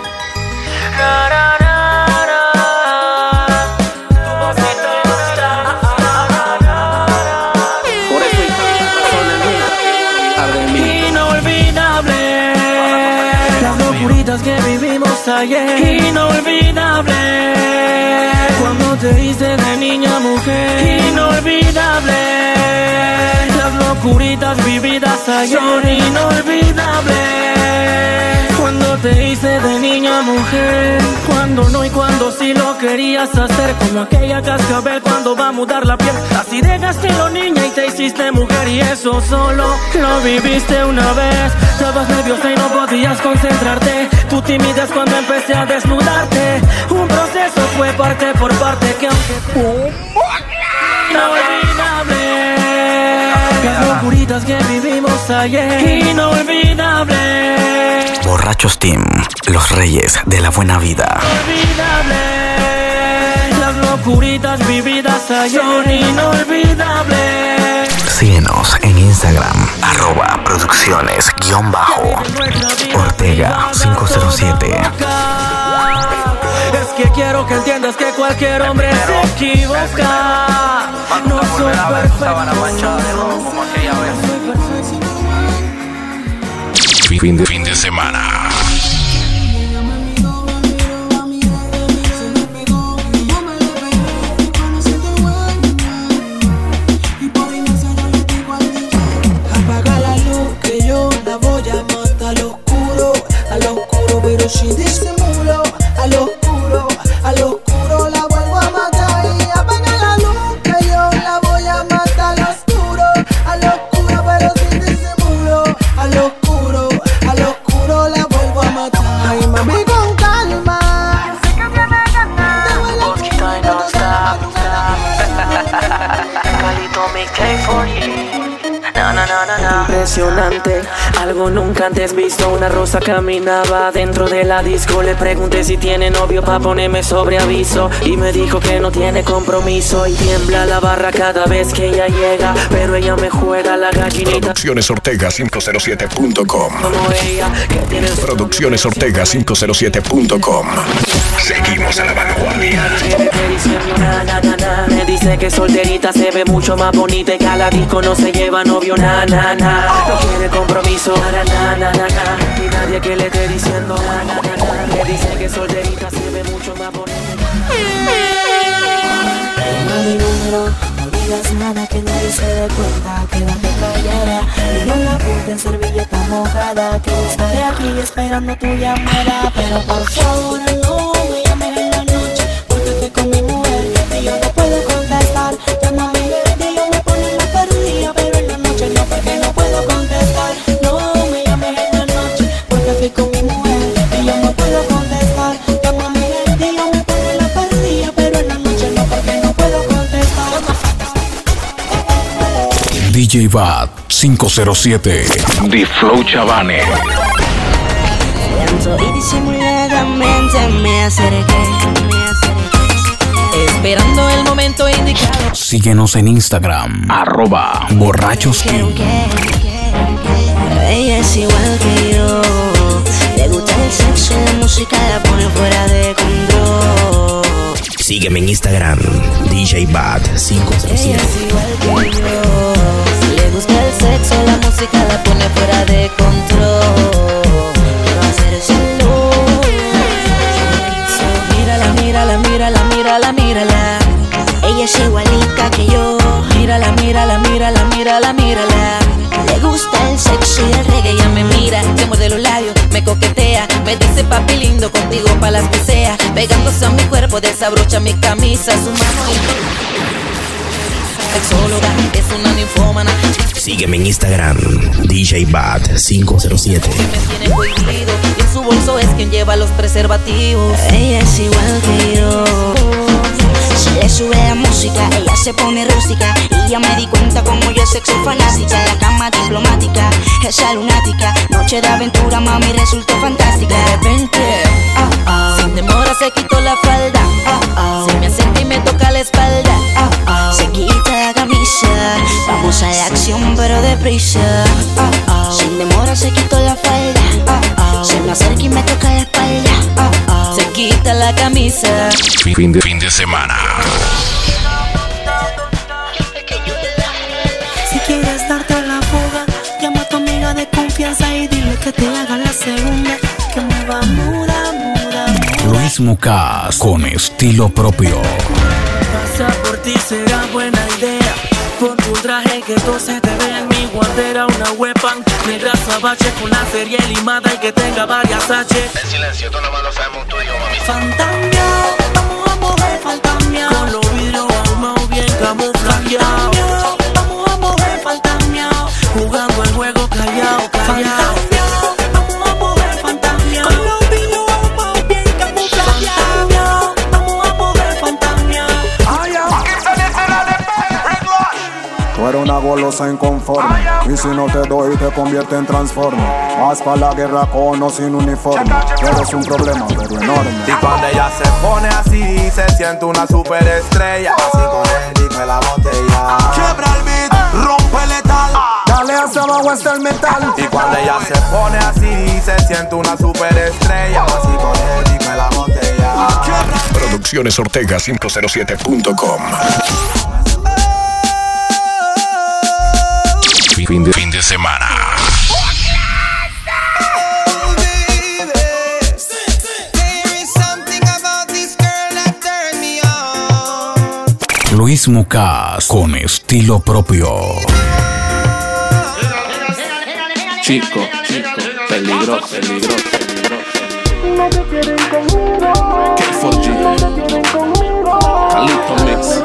Por eso hay tantas razones nunca arden mí. Inolvidable. Las locuritas que vivimos ayer. Inolvidable. Cuando te hice de niña mujer. Inolvidable. Las locuritas vividas ayer. Son inolvidables. Cuando te hice de niña mujer. Cuando no y cuando sí lo querías hacer. Como aquella cascabel cuando va a mudar la piel. Así dejaste lo niña y te hiciste mujer. Y eso solo lo viviste una vez. Estabas nerviosa y no podías concentrarte. Tu timidez cuando empecé a desnudarte. Un proceso fue parte por parte que aunque inolvidable. Las locuritas que vivimos ayer. Inolvidable. Borrachos Team, los reyes de la buena vida. Inolvidable, las locuritas vividas son inolvidables. Síguenos en Instagram, arroba producciones guión bajo Ortega cinco cero siete. Es que quiero que entiendas que cualquier hombre se equivoca. No soy perfecto. Fin de, fin de semana. Apaga la luz que yo la voy a matar al oscuro, al oscuro pero sin disimulo, al oscuro, al oscuro la vuelvo a matar. Y apaga la luz que yo la voy a matar al oscuro, al oscuro pero sin disimulo, al oscuro, al oscuro la vuelvo a matar. Ay mami con calma, sé que me ganas. Boquita y no stop, Calito mixtape for you. No, no, no, no, no. Impresionante, algo nunca antes visto. Una rosa caminaba dentro de la disco. Le pregunté si tiene novio pa' ponerme sobre aviso y me dijo que no tiene compromiso. Y tiembla la barra cada vez que ella llega, pero ella me juega la gallinita. Producciones Ortega cinco cero siete punto com. Como ella, que tiene Producciones Ortega cinco cero siete punto com. Seguimos a la vanguardia. Me dice que solterita se ve mucho más bonita y que a la disco no se lleva novio, na, na, na. No quiere compromiso, na, na, na, na, na. Y nadie que le esté diciendo, na, na, na, na. Me dice que solterita se ve mucho más bonita. Toma mi número, no digas nada que nadie se dé cuenta. Quédate callada y no la ponte en servilleta mojada. Que estaré aquí esperando tu llamada. Pero por favor no me llames en la noche, porque estoy con mi mujer y yo no puedo contestar. Llámame y yo me pone en la perdida, pero en la noche no, porque no puedo contestar. No me llames en la noche, porque estoy con mi mujer y yo no puedo contestar. Llámame y yo me pone en la perdida, pero en la noche no, porque no puedo contestar. D J Bad cinco cero siete. The Flow Chavane. Lento y disimuladamente me acerqué, me acerqué, esperando el momento indicado. Síguenos en Instagram, arroba Borrachos Team. Ella es igual que yo, le gusta el sexo, la música la pone fuera de control. Sígueme en Instagram, D J Bad cinco cero siete. Ella es igual que yo, le gusta el sexo, la música la pone fuera de control. Quiero hacérselo. Mírala, mírala, mírala, mírala, mírala. Ella es igualita que yo. Mírala, mírala, mírala, mírala, mírala. Le gusta el sexo y el reggae, ella me mira, se muerde los labios, me coquetea, me dice papi lindo, contigo pa' las que sea. Pegándose a mi cuerpo, desabrocha mi camisa, su mano y sexóloga, es una ninfómana. Sígueme en Instagram, D J Bad cinco cero siete. Me tiene prohibido y en su bolso es quien lleva los preservativos. Ella es igual que yo. Si le sube la música, ella se pone rústica. Y ya me di cuenta como yo es sexo fanática. En la cama diplomática, esa lunática. Noche de aventura, mami, resultó fantástica. De repente, oh, oh, sin demora se quitó la falda. Oh, oh, se me acerca y me toca la espalda. Oh, oh, se quita la camisa. Vamos a la acción pero deprisa. Oh, oh, sin demora se quitó la falda. Oh, oh, se me acerca y me toca la espalda. Oh, oh, se quita la camisa. Fin de, fin de semana. Si quieres darte la fuga, llama a tu amiga de confianza y dile que te haga la segunda. Que me va muda, muda, muda. Luis Mucas con estilo propio. Pasa por ti será buena idea. Ponte un traje que todo se te vea en mi guantera. Una weapon negra sabache con la serie limada y que tenga varias H. En silencio, todo nomás lo sabemos tú y yo, mami. Fantamia, vamos a mover fantamia. Con los vidrios ahumados bien camuflajeados. Vamos a mover fantamia. Jugando el juego callado, callado. Vamos a mover fantamia. Con los vidrios ahumados bien camuflajeados. Vamos a mover fantamia. Tú eres una golosa inconforme, y si no te doy te convierte en transforme. Vas pa' la guerra con o sin uniforme. Eres un problema pero enorme. Y cuando ella se pone así, se siente una superestrella. Así con él, dime la botella. Quebra el beat, rompe letal. Dale hacia abajo hasta el metal. Y cuando ella se pone así, se siente una superestrella. Así con él, dime la botella. Producciones Ortega cinco cero siete punto com. Fin de, fin de semana. Luis Mucas con estilo propio. Chico, chico, peligroso, peligroso, peligroso. K cuatro G, Calito Mix.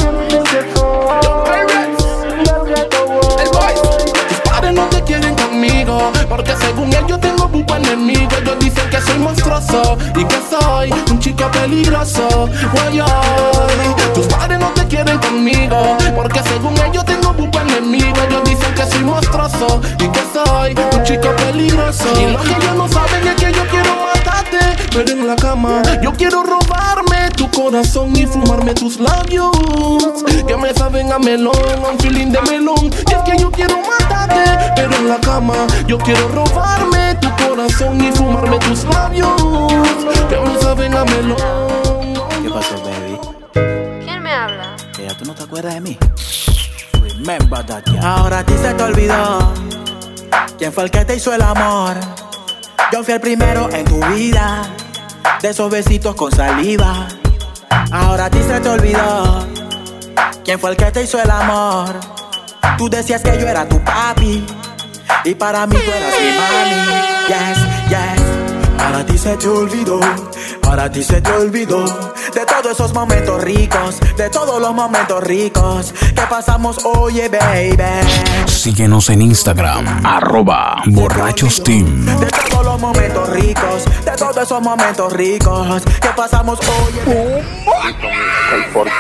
No te quieren conmigo, porque según ellos tengo buco enemigo. Ellos dicen que soy monstruoso y que soy un chico peligroso. Guay, tus padres no te quieren conmigo, porque según ellos tengo buco enemigo. Ellos dicen que soy monstruoso y que soy un chico peligroso. Y lo que ellos no saben es que yo quiero matarte, pero en la cama yo quiero robarme tu corazón y fumarme tus labios, que me saben a melón, a un feeling de melón. Y es que yo quiero matarte, pero en la cama yo quiero robarme tu corazón y fumarme tus labios, que me saben a melón. ¿Qué pasó, baby? ¿Quién me habla? Que ya tú no te acuerdas de mí. Remember that, yeah. Ahora a ti se te olvidó quién fue el que te hizo el amor. Yo fui el primero en tu vida, de esos besitos con saliva. Ahora a ti se te olvidó quién fue el que te hizo el amor. Tú decías que yo era tu papi y para mí tú eras mi mami. Yes, yes. Ahora a ti se te olvidó, ahora a ti se te olvidó de todos esos momentos ricos, de todos los momentos ricos que pasamos, oye, baby. Síguenos en Instagram, arroba borrachos team. De todos los momentos ricos, de todos esos momentos ricos que pasamos, oye, baby.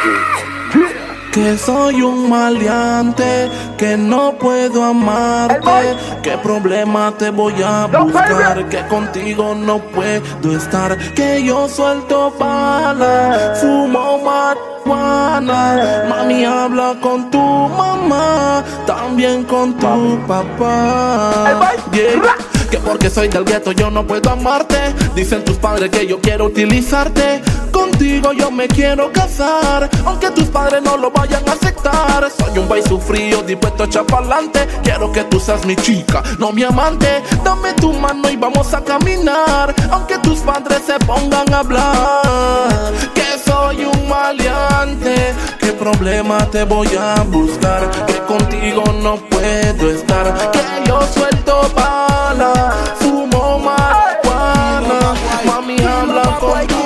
Que soy un maleante, que no puedo amarte. ¿Qué problema te voy a buscar? Que contigo no puedo estar. Que yo suelto bala, fumo marihuana. Mami, habla con tu mamá, también con tu papá. Yeah. Que porque soy del gueto yo no puedo amarte. Dicen tus padres que yo quiero utilizarte. Contigo yo me quiero casar, aunque tus padres no lo vayan a aceptar. Soy un baile sufrido, dispuesto a echar pa'lante. Quiero que tú seas mi chica, no mi amante. Dame tu mano y vamos a caminar, aunque tus padres se pongan a hablar. Que soy un maleante, ¿qué problema te voy a buscar? Que contigo no puedo estar. Que yo suelto bala, fumo marihuana. Mami, habla con tu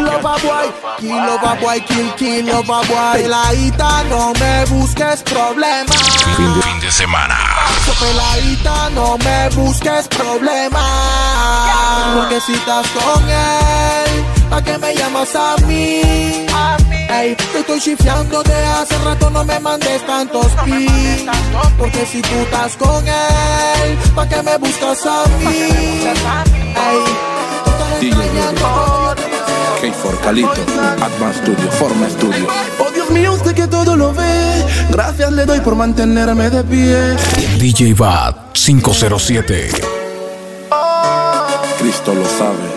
Kilo babuay, kill, kilo babuay. Peladita, no me busques problemas. Fin de, fin de semana. Peladita, no me busques problemas. Porque si estás con él, ¿pa' qué me llamas a mí? Ey, te estoy chifleando de hace rato, no me mandes tantos pi. Porque si tú estás con él, ¿pa' qué me buscas a mí? Ey, tú estás extrañando. K cuatro Calito, Advanced Studio, Forma Studio. Oh Dios mío, usted que todo lo ve, gracias le doy por mantenerme de pie. D J Bad cinco cero siete. Cristo lo sabe.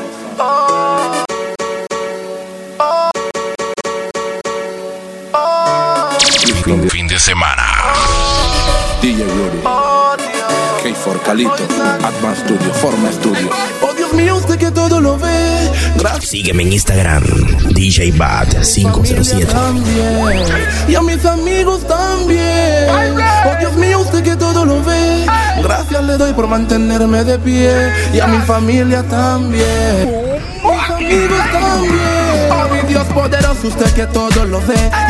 Fin de, fin de semana. D J Rudy, K cuatro Calito, Advanced Studio, Forma Studio. Oh Dios mío, usted que todo lo ve. Gracias. Sígueme en Instagram, D J Bad cinco cero siete. Y a mis amigos también. Oh Dios mío, usted que todo lo ve. Gracias le doy por mantenerme de pie. Y a mi familia también. Mis amigos también. Oh mi Dios poderoso, usted que todo lo ve. Yo doblo mi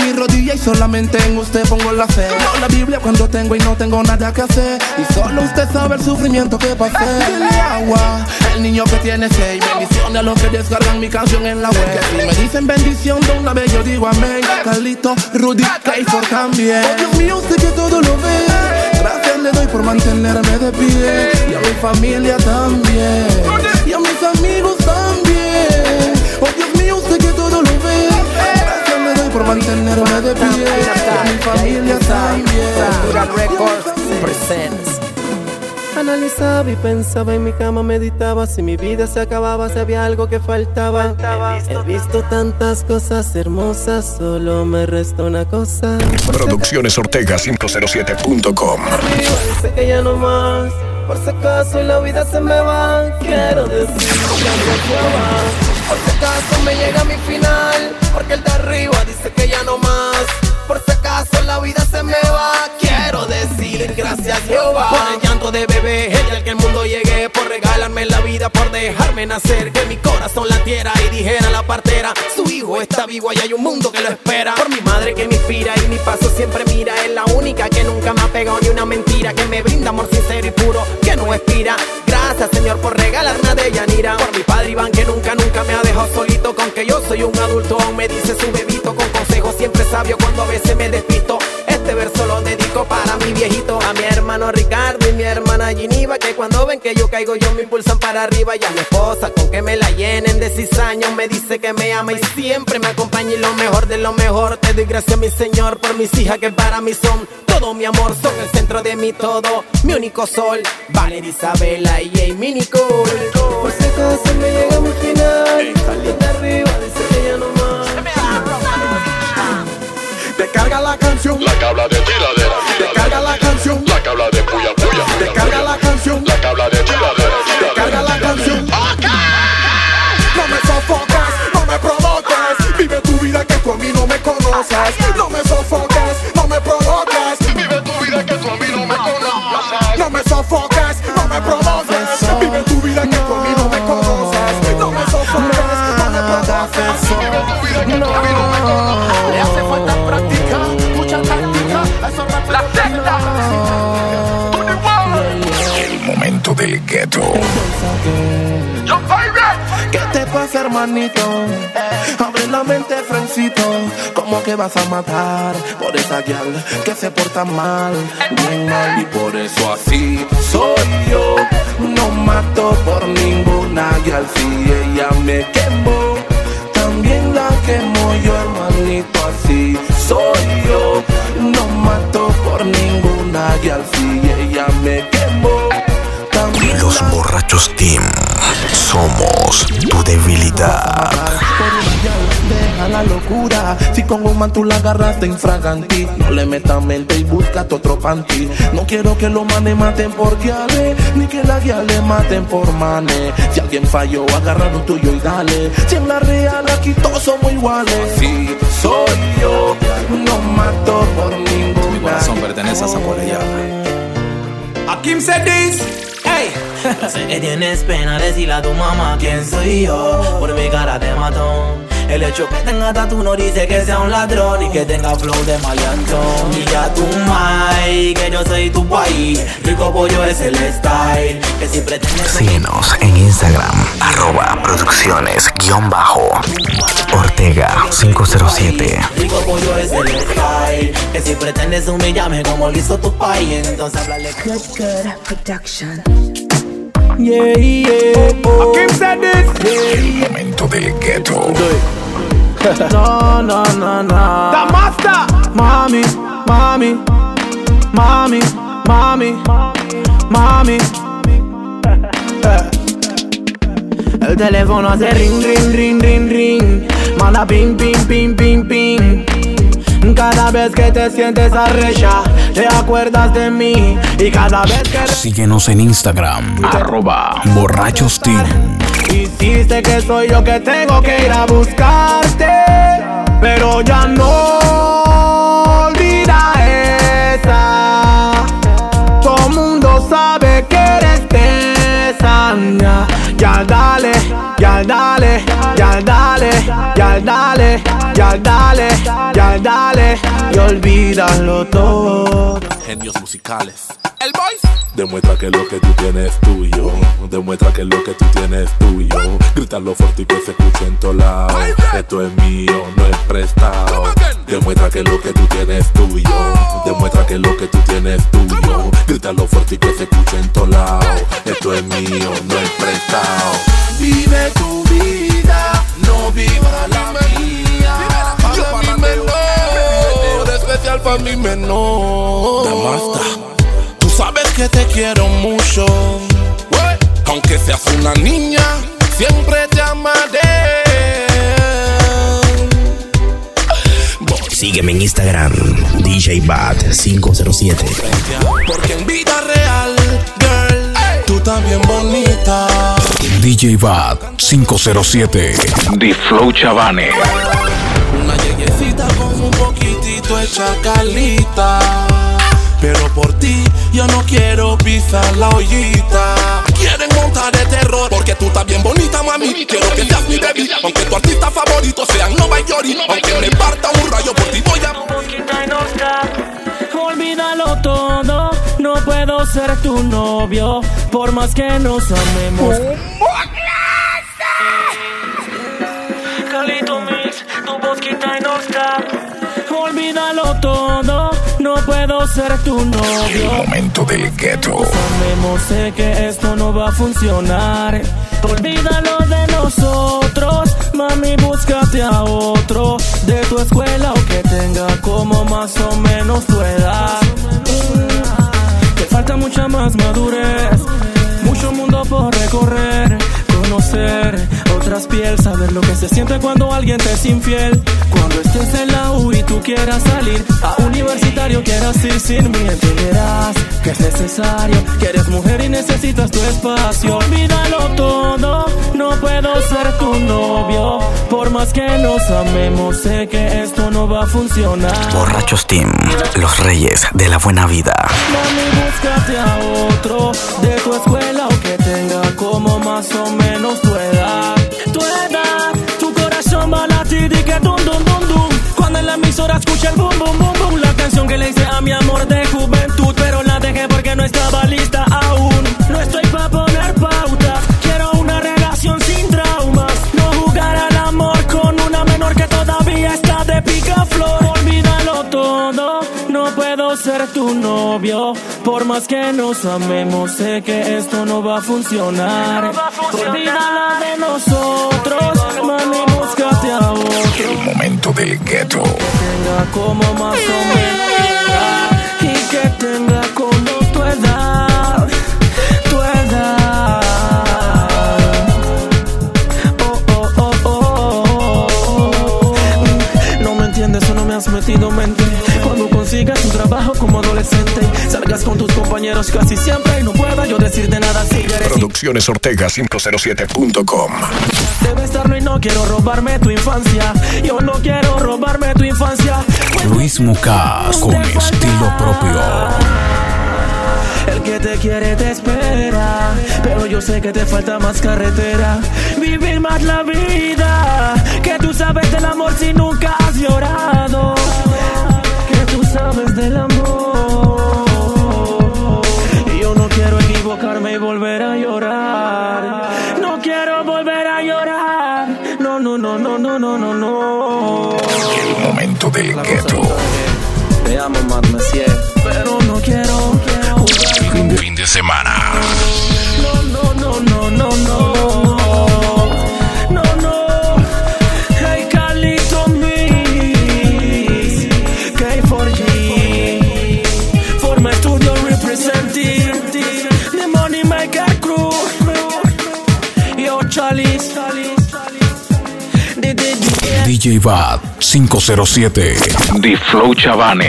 mi rodilla y solamente en usted pongo la fe. Leo la Biblia cuando tengo y no tengo nada que hacer. Y solo usted sabe el sufrimiento que pasé. Dile agua, el niño que tiene seis. Bendiciones a los que descargan mi canción en la web. Que si me dicen bendición de una vez yo digo amén. Carlito, Rudy, Clayford también. Oh Dios mío, usted que todo lo ve. Gracias le doy por mantenerme de pie. Y a mi familia también. Y a mis amigos también. Oh Dios mío, usted que todo lo ve. Gracias le doy por mantenerme de pie. Y a mi familia también. Natural Records presents. Analizaba y pensaba en mi cama, meditaba. Si mi vida se acababa, si había algo que faltaba. He visto, He visto tantas cosas hermosas, solo me resta una cosa. Producciones Ortega cinco cero siete punto com. Dice que ya no más, por si acaso y la vida se me va. Quiero decir que ya va. Por si acaso me llega mi final, porque el de arriba dice que ya no más. Por si acaso la vida se me va. Quiero decir gracias Jehová por el llanto de bebé, el día que el mundo llegué, por regalarme la vida, por dejarme nacer, que mi corazón latiera y dijera la partera, su hijo está vivo y hay un mundo que lo espera. Por mi madre que me inspira y mi paso siempre mira, es la única que nunca me ha pegado ni una mentira, que me brinda amor sincero y puro, que no expira. Gracias Señor por regalarme a Deyanira. Por mi padre Iván que nunca, nunca me ha dejado solito, con que yo soy un adulto, aún me dice su bebito, con consejos siempre sabio cuando a veces me despisto. Este verso lo dedico para mi viejito, a mi hermano Ricardo y mi hermana Giniva, que cuando ven que yo caigo yo me impulsan para arriba. Y a mi esposa con que me la llenen de cizaños, me dice que me ama y siempre me acompaña, y lo mejor de lo mejor te doy gracias mi Señor por mis hijas que para mí son todo mi amor, son el centro de mi todo, mi único sol, Valeria Isabela y Amy Nicole. Por si acaso me llega mi final, alguien de arriba dice que ya no más. Descarga la canción, la que habla de tiradera. Descarga la canción, la que habla de puya puya. Descarga la canción, la que habla de tiradera. Descarga la canción. No me sofocas, no me provoques. Vive tu vida que tú a mí no me conoces. No me sofocas, no me provoques. Vive tu vida que tú a mí no me conoces. No me sofocas, no me provoques. Vive tu vida que tú a mí no me conoces. No me sofocas, no me provoques. Vive tu vida que tú a mí no me conoces. Le hace falta práctica, mucha táctica. Eso la secta. El momento del gueto. ¿Qué te pasa, hermanito? Abre la mente, Francito. ¿Cómo que vas a matar por esa guial que se porta mal? Bien mal, y por eso así soy yo. No mato por ninguna guial, si ella me quemó, también la quemo yo, hermanito, así soy yo. No mato por ninguna guial, si ella me quemó. Y los borrachos team somos tu debilidad. Deja la locura, si con un man tú la agarraste infraganti, no le metas mente y búscate otro panty. No quiero que los manes maten por guiale, ni que la guía le maten por manes. Si alguien falló, agarra lo tuyo y dale. Si en la real aquí todos somos iguales. Sí, soy yo, no mato por ninguna. Mi corazón pertenece a esa polilla. A Kim said this. Hey. Yo sé que tienes pena decirle a tu mamá quién soy yo, por mi cara de matón. El hecho que tenga tatu no dice que sea un ladrón y que tenga flow de maleantón. Y ya tu mai, que yo soy tu país, rico pollo es el style, que si pretendes... Síguenos en Instagram, arroba producciones guión bajo Ortega cinco cero siete. Rico pollo es el style, que si pretendes humillarme como lo hizo tu país, entonces háblale. Good, good production. Yeah, yeah. Oh. ¿A quién said this? El momento del gueto. No, no, no, no. The master. Mami, mami, mami, mami, mami. El teléfono hace ring, ring, ring, ring, ring. Manda ping, ping, ping, ping, ping. Cada vez que te sientes arrecha, te acuerdas de mí. Y cada vez que... Síguenos en Instagram, arroba borrachos team. Hiciste que soy yo que tengo que ir a buscarte, pero ya no olvida esa. Todo mundo sabe que eres tesa. Ya dale, ya dale, ya dale, ya dale, ya dale, ya dale y olvídalo todo. Genios musicales. El Boys. Demuestra que lo que tú tienes es tuyo. Demuestra que lo que tú tienes es tuyo. Grítalo fuerte y que se escuche en todos lados. Esto es mío, no es prestado. Demuestra que lo que tú tienes es tuyo. Demuestra que lo que tú tienes es tuyo. Grítalo fuerte y que se escuche en todos lados. Esto es mío, no es prestado. Vive tu vida, no viva la mía. Para mi menor, especial para mi menor. Damasta. Sabes que te quiero mucho, aunque seas una niña, siempre te amaré. Sígueme en Instagram, D J Bad cinco cero siete. Porque en vida real, girl, tú también bonita. D J Bad cinco cero siete. The Flow Chavane. Una yeyecita con un poquitito de chacalita. Pero por ti yo no quiero pisar la ollita. Quieren montar de terror porque tú estás bien bonita, mami. Quiero que seas mi baby, aunque tu artista favorito sea Nova York. Aunque me parta un rayo por ti voy a... Olvídalo todo, no puedo ser tu novio, por más que nos amemos. Calito Mix, tu voz quita y nos da. Olvídalo todo, no puedo ser tu novio. El momento del ghetto. Sabemos, sé que esto no va a funcionar. Olvídalo de nosotros, mami, búscate a otro de tu escuela o que tenga como más o menos tu edad. Te falta mucha más madurez, mucho mundo por recorrer, conocer otras pieles, saber lo que se siente cuando alguien te es infiel. Cuando estés en la U y tú quieras salir a universitario, quieras ir sin mí, entenderás que es necesario, que eres mujer y necesitas tu espacio. Olvídalo todo, no puedo ser tu novio, por más que nos amemos, sé que esto no va a funcionar. Borrachos Team, los reyes de la buena vida. Mami, búscate a otro de tu escuela o que tenga como más o menos tu edad. Tu edad, tu corazón va a latir y que dum dum dum dum. Cuando en la emisora escucha el boom boom boom boom, la canción que le hice a mi amor de juventud, pero la dejé porque no estaba lista aún. No estoy pa' poner pautas, quiero una relación sin traumas, no jugar al amor con una menor que todavía está de picaflor. Olvídalo todo, no puedo ser tu novio, por más que nos amemos, sé que esto no va a funcionar. Olvídala de nosotros, mami, búscate a otro. El momento del ghetto. Que tenga como más o menos tu edad y que tenga como tu edad, tu edad. Oh, oh, oh, oh, oh. No me entiendes o no me has metido mente. Cuando consigas un trabajo como adolescente, salgas con tus compañeros casi siempre y no pueda yo decirte nada si eres. Producciones Ortega cinco cero siete punto com. Debe estarlo y no quiero robarme tu infancia. Yo no quiero robarme tu infancia. Luis Mucas con estilo propio. El que te quiere te espera, pero yo sé que te falta más carretera. Vivir más la vida, que tú sabes del amor si nunca has llorado. Que tú sabes del amor. Y yo no quiero equivocarme y volver a llorar. No quiero volver a llorar. No, no, no, no, no, no, no, no. El momento del ghetto. Te amo más, Messier, pero no quiero. Fin, fin de semana. No, no, no, no, no, no. No, no. Hey, Calito Mix. K four G. Forma Studio representing the Money Maker Crew. Yo, Chalice. D J Bad cinco cero siete. The Flow Chavane.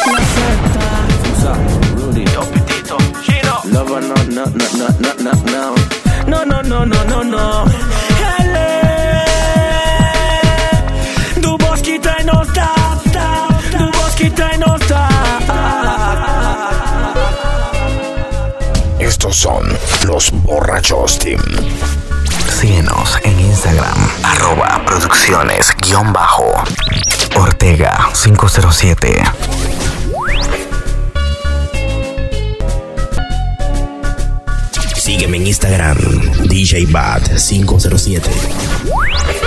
Lover, no, no, no, no, no, no, no. No, no, no, no, no, no. Hele. Tu voz quita y no está. Tu voz quita y no está. Estos son los Borrachos Team. Síguenos en Instagram, arroba producciones guión bajo Ortega cinco cero siete. Sígueme en Instagram, D J Bad cinco cero siete.